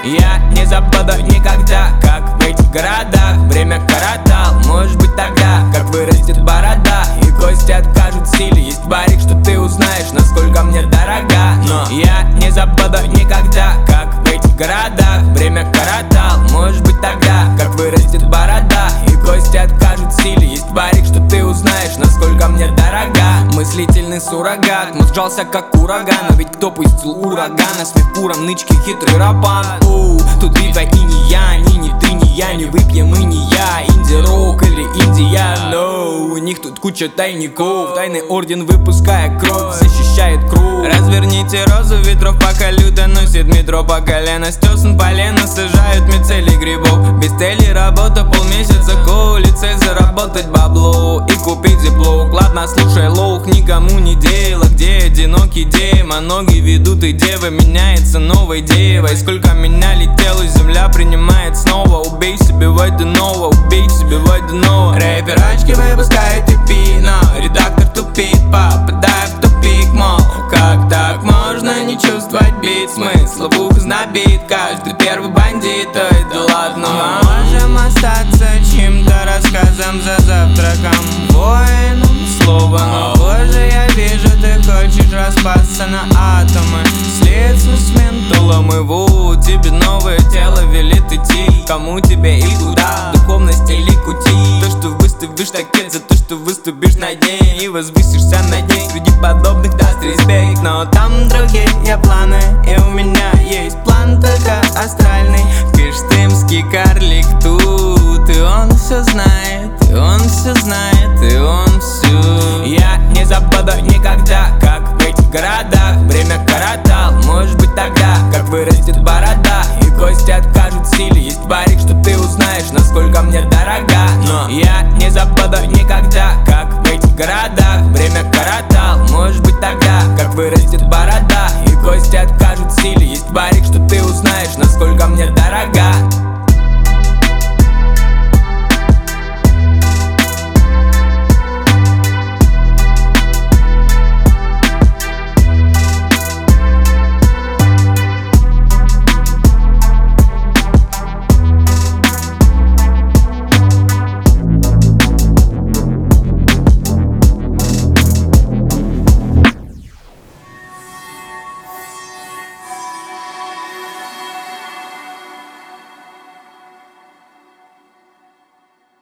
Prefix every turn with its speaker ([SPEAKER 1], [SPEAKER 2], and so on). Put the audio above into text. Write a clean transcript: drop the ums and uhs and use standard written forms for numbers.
[SPEAKER 1] Я не забуду никогда, как в этих городах время коротал. Может быть тогда, как вырастет борода и кости откажут в силе. Есть барик, что ты узнаешь, насколько мне дорога. Но я не забуду никогда, как в этих городах время коротал. Может быть тогда, как вырастет борода и кости откажут в силе. Есть барик, что ты узнаешь, насколько мне дорога. Мыслительный суррогат, мозг сжался как ураган. Но ведь кто пустил урагана? Смех куром, нычки, хитрый рапан. Тут битва и не я, ни ты, ни я. Не выпьем и не я, инди-рок или Индия. Но у них тут куча тайников. Тайный орден, выпуская кровь, защищает круг. Разверните розу, ветров пока люто носит метро. По колено стесн полено, сажают мицелий грибов. Без цели работа полмесяца к улице. Заработать бабло и купить тепло. Ладно, слушай, лоух, никому не дело. Где одинокий демон, ноги ведут и девы. Меняется новой девой. Сколько меня летело, земля принимает снова. Убей себе водяного, убей себе водяного. Рэпер очки выпускает EP, но редактор тупит, попадая в тупик, мол, как так можно не чувствовать бит? Смысл в ухо знобит, каждый первый бандит. Ой, да ладно, можем остаться чьим-то рассказом за завтраком, воином слова. Но позже я вижу, ты хочешь распасться на атомы, слиться с ментолом. И вот тебе новое тело велит идти. Кому тебе и куда? Духовность или кути? То, что выставишь такет за то, что выступишь на день и возвысишься над ней. Среди подобных даст респект, но там другие планы.